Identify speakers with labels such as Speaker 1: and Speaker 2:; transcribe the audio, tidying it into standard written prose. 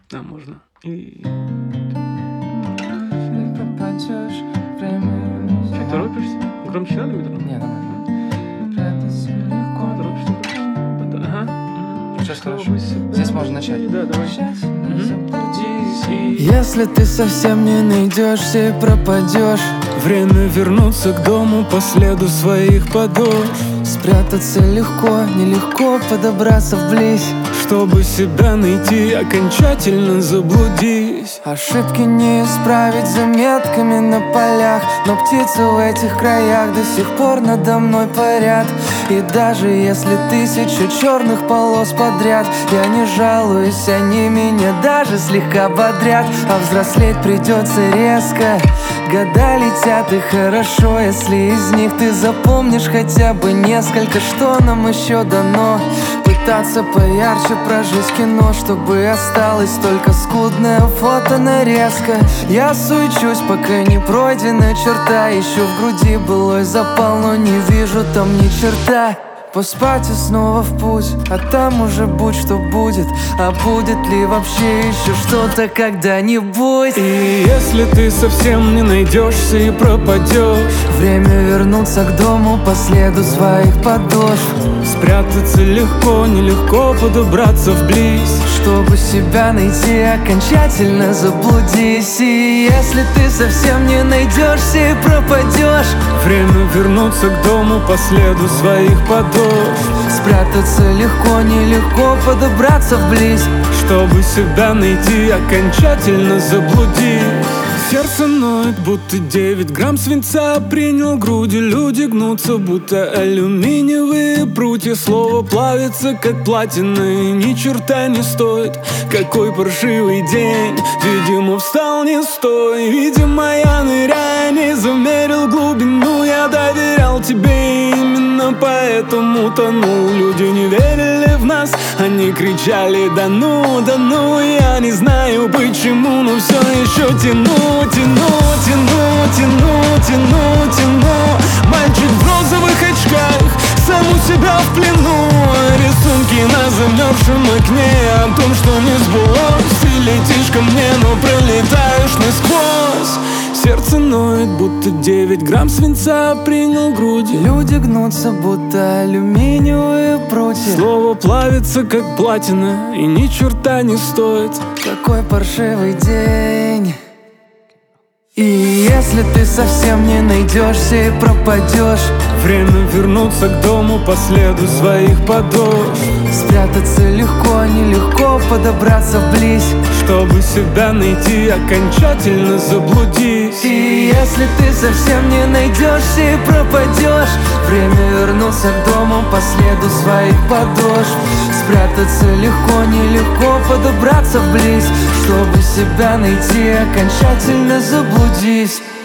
Speaker 1: Да, можно. И... Чуть торопишься? Громче надо метро?
Speaker 2: Не, нормально.
Speaker 1: Ага.
Speaker 2: Сейчас хорошо. Здесь можно начать.
Speaker 1: Да, давай.
Speaker 3: Если ты совсем не найдешься и пропадешь, время вернуться к дому по следу своих подошв. Спрятаться легко, нелегко подобраться вблизь, чтобы себя найти, окончательно заблудись. Ошибки не исправить заметками на полях, но птицы в этих краях до сих пор надо мной парят. И даже если 1000 черных полос подряд, я не жалуюсь, они меня даже слегка бодрят. А взрослеть придется резко, года летят и хорошо, если из них ты запомнишь хотя бы несколько. Что нам еще дано? Пытаться поярче прожить кино, чтобы осталась только скудная фото-нарезка. Я суечусь, пока не пройдена черта, ищу в груди былой запал, но не вижу там ни черта. Поспать и снова в путь, а там уже будь что будет. А будет ли вообще еще что-то когда-нибудь? И если ты совсем не найдешься и пропадешь, время вернуться к дому по следу своих подошв. Спрятаться легко, нелегко подобраться вблизь, чтобы себя найти, окончательно заблудись. И если ты совсем не найдешься и пропадешь, время вернуться к дому по следу своих подошв. Спрятаться легко, нелегко подобраться вблизь, чтобы себя найти, окончательно заблудись. Сердце ноет, будто 9 грамм свинца принял груди. Люди гнутся, будто алюминиевые прутья. Слово плавится, как платина, и ни черта не стоит. Какой паршивый день, видимо, встал не с той. Видимо, я ныряя не замерил глубину. Я доверял тебе, именно поэтому тонул. Люди не верили в нас, они кричали да ну. Я не знаю почему, но все еще тяну. Мальчик в розовых очках, сам у себя в плену. Рисунки на замерзшем окне о том, что не сбылось. Ты летишь ко мне, но пролетаешь насквозь. Сердце ноет, будто 9 грамм свинца принял груди. Люди гнутся, будто алюминиевые прутья. Слово плавится, как платина, и ни черта не стоит. Какой паршивый день. И если ты совсем не найдешься и пропадешь, время вернуться к дому по следу своих подошв. Спрятаться легко, нелегко подобраться вблизь, чтобы себя найти, окончательно заблудись. И если ты совсем не найдешься и пропадешь, время вернуться к дому по следу своих подошв. Спрятаться легко, нелегко подобраться вблизь, чтобы себя найти, окончательно заблудись.